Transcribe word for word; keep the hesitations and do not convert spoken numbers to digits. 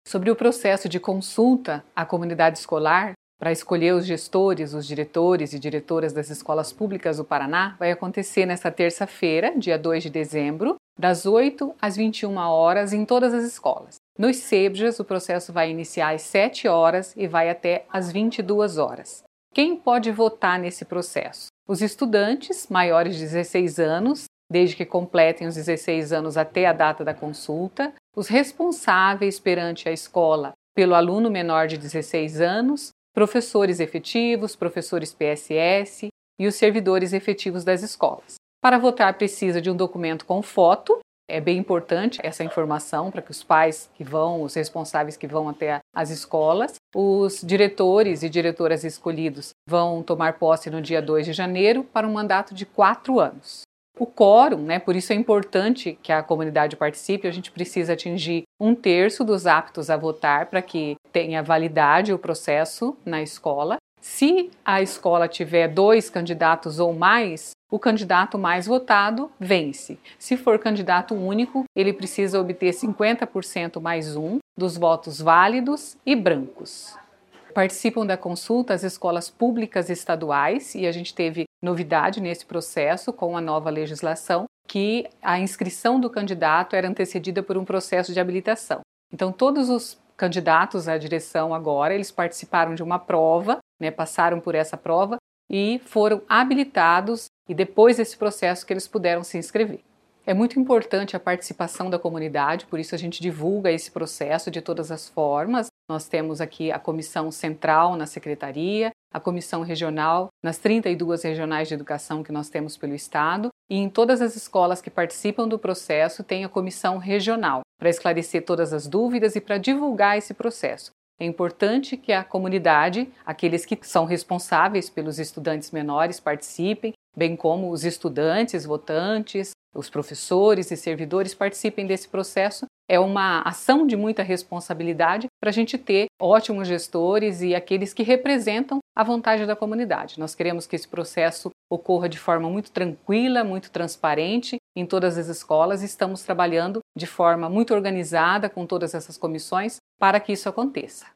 Sobre o processo de consulta à comunidade escolar para escolher os gestores, os diretores e diretoras das escolas públicas do Paraná, vai acontecer nesta terça-feira, dia dois de dezembro, das oito às vinte e uma horas em todas as escolas. Nos SEBJAs, o processo vai iniciar às sete horas e vai até às vinte e duas horas. Quem pode votar nesse processo? Os estudantes maiores de dezesseis anos, desde que completem os dezesseis anos até a data da consulta, os responsáveis perante a escola pelo aluno menor de dezesseis anos, professores efetivos, professores P S S e os servidores efetivos das escolas. Para votar precisa de um documento com foto. É bem importante essa informação para que os pais que vão, os responsáveis que vão até as escolas, os diretores e diretoras escolhidos vão tomar posse no dia dois de janeiro para um mandato de quatro anos. O quórum, né, por isso é importante que a comunidade participe, a gente precisa atingir um terço dos aptos a votar para que tenha validade o processo na escola. Se a escola tiver dois candidatos ou mais, o candidato mais votado vence. Se for candidato único, ele precisa obter cinquenta por cento mais um dos votos válidos e brancos. Participam da consulta as escolas públicas estaduais e a gente teve novidade nesse processo com a nova legislação, que a inscrição do candidato era antecedida por um processo de habilitação. Então, todos os candidatos à direção agora, eles participaram de uma prova, né, passaram por essa prova e foram habilitados e depois desse processo que eles puderam se inscrever. É muito importante a participação da comunidade, por isso a gente divulga esse processo de todas as formas. Nós temos aqui a comissão central na secretaria, a comissão regional nas trinta e duas regionais de educação que nós temos pelo estado, e em todas as escolas que participam do processo tem a comissão regional para esclarecer todas as dúvidas e para divulgar esse processo. É importante que a comunidade, aqueles que são responsáveis pelos estudantes menores, participem, bem como os estudantes, votantes, os professores e servidores participem desse processo. É uma ação de muita responsabilidade para a gente ter ótimos gestores e aqueles que representam a vontade da comunidade. Nós queremos que esse processo ocorra de forma muito tranquila, muito transparente em todas as escolas e estamos trabalhando de forma muito organizada com todas essas comissões para que isso aconteça.